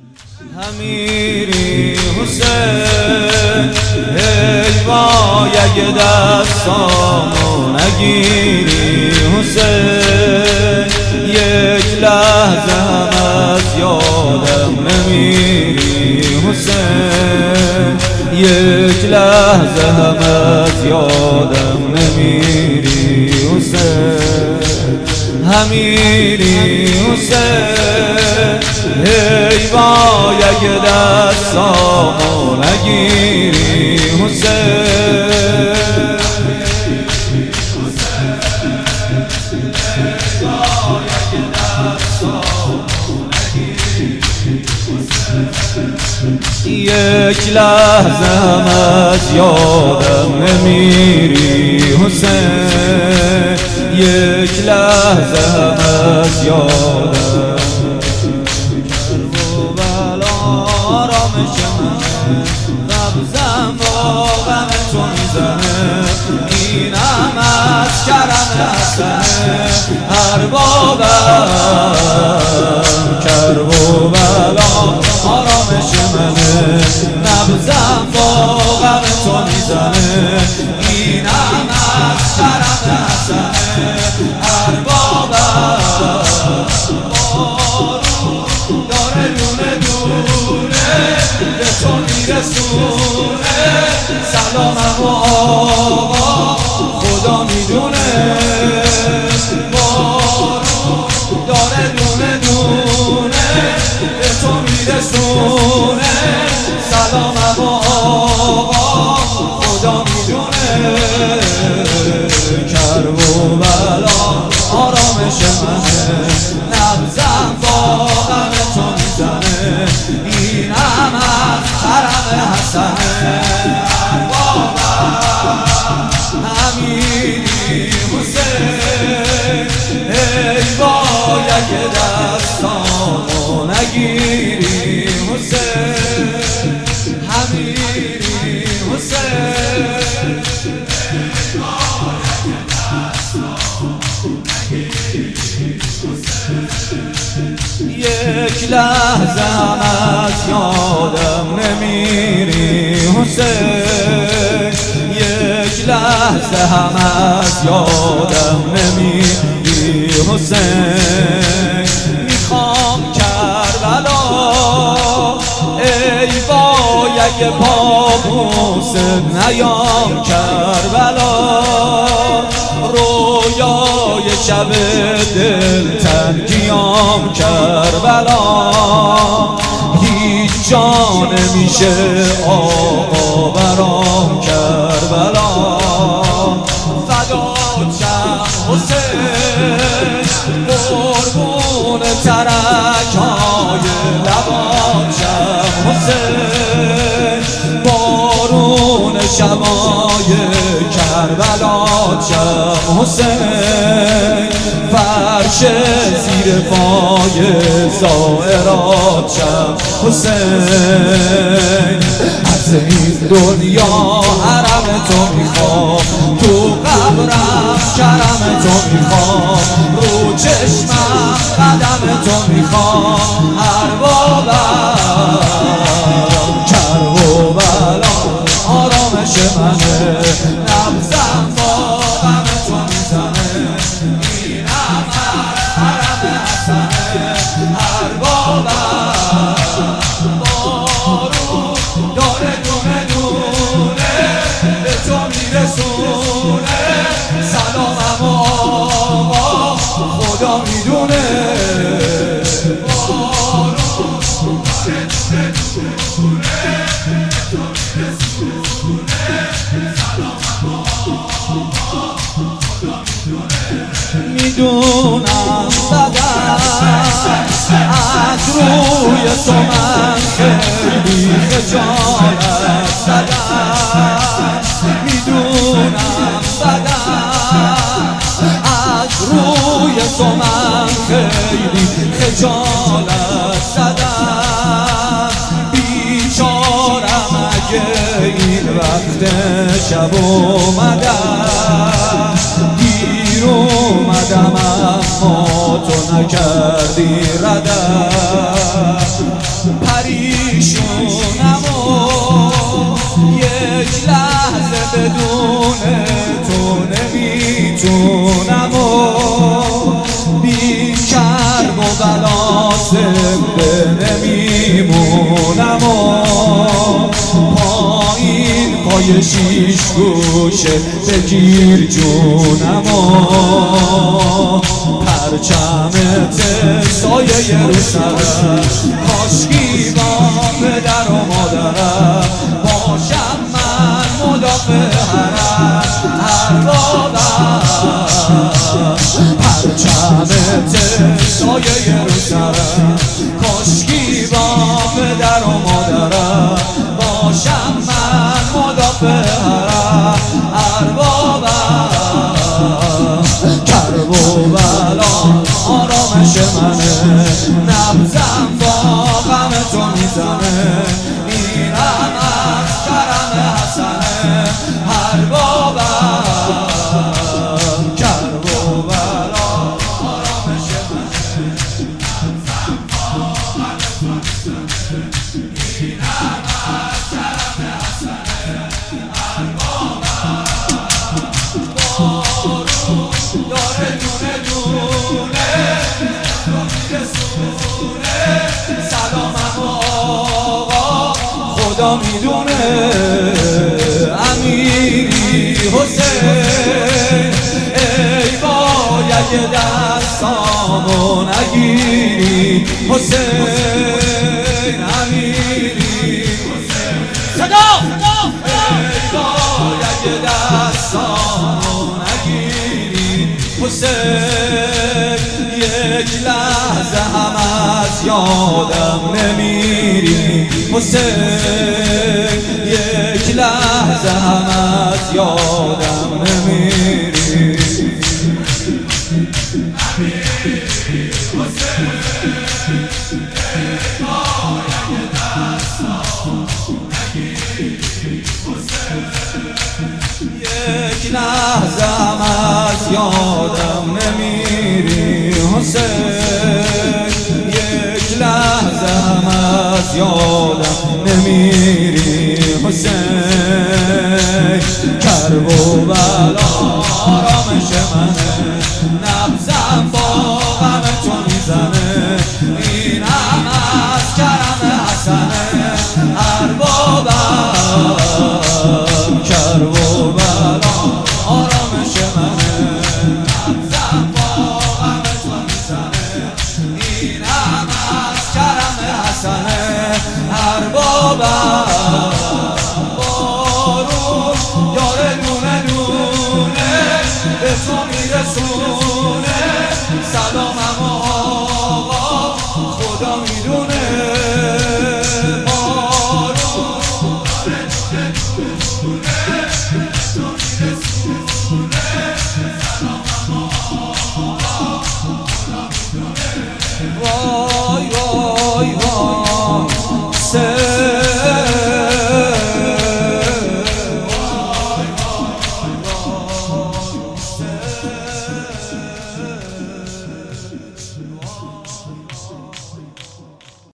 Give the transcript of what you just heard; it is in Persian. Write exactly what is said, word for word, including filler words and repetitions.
همیری حسین ای وای اگه دستامو نگیری حسین، یک لحظه هم از یادم نمیری حسین، یک لحظه هم از یادم نمیری حسین. همیری حسین ای وای اگه دستامو نگیری حسین، یک لحظه هم از یادم نمیری حسین، یک لحظه هم از یادم. کرب و بلا آرامش منه، نبضم با غم تو میزنه، اینم از کرم حسنه اربابم. کرب و بلا آرامش منه، نبضم با غم تو میزنه، اینم از کرم حسنه اربابم. بارون داره دونه دونه به تو میرسونه، سلامم و آقا خدا میدونه. بارون داره دونه دونه به تو میرسونه، سلامم و آقا خدا میدونه. کرب و بلا آرامش منه، نبضم با غم تو میزنه، اینم از کرم حسنه اربابم. همیری حسین ای وای اگه دستامو نگیری حسین، همیری حسین ای وای اگه دستامو نگیری حسین، یک لحظه هم از یادم نمیری حسین، یک لحظه هم از یادم نمیری حسین. میخوام کربلا ای وای اگه پابوس نیام کربلا، رویای شب دل تنگیام کربلا، هیچ جا نمیشه آقا برام کربلا. فداتم حسین قربون ترک های لبانشم حسین، بارون شبای کربلاشم حسین، فرش زیر پای زائراتشم حسین. از این دنیا حرم تو میخوام، تو قبرم کرم تو میخوام، رو چشمم قدم تو میخوام اربابم. کرب و بلا آرامش منه، نبضم با غم تو میزنه، اینم از حرم حسنه اربابم. بارون داره دونه دونه به تو میرسونه، سلامم و آقا خدا میدونه. بارون داره دونه دونه به تو میرسونه، سلامم و آقا خدا میدونه. میدونم بدن از روی تو من خیلی خجالت زدم، میدونم بدن از روی تو من خیلی خجالت زدم. بیچارم اگه این وقت شب اومدم، دیر اومدم اما تو نکردی ردم. پریشونم و یک لحظه بدون تو نمیتونم و بی کرب و بلا زنده نمیمونم و پایین پای شیش گوشه بگیر جونم و پرچمت سایه رو سرم کاشکی با پدر و مادرم باشم من مدافع حرم اربابم پرچمت سایه رو سرم کاشکی با پدر و مادرم باشم من مدافع حرم اربابم کرب و بلا آرامش منه نبضم با غم تو میزنه اینم از کرم حسنه اربابم کرب و بلا آرامش منه نبضم با غم تو میزنه اینم از کرم حسنه اربابم بارون داره دونه دونه سلامم آقا خدا میدونه امیری حسین ای باید دستامو نگیری حسین امیری صدا ای باید دستامو نگیری حسین یک لحظه هم از یادم نمیری حسین یک لحظه هم از یادم نمیری یک لحظه هم از یادم نمیری حسین یک لحظه هم از یادم نمیری حسین کرب و بلا آرامش منه نبضم با غم تو میزنه اینم از کرم حسنه اربابم کرب و بلا آرامش منه نبضم با غم تو میزنه اینم از کرم حسنه اربابم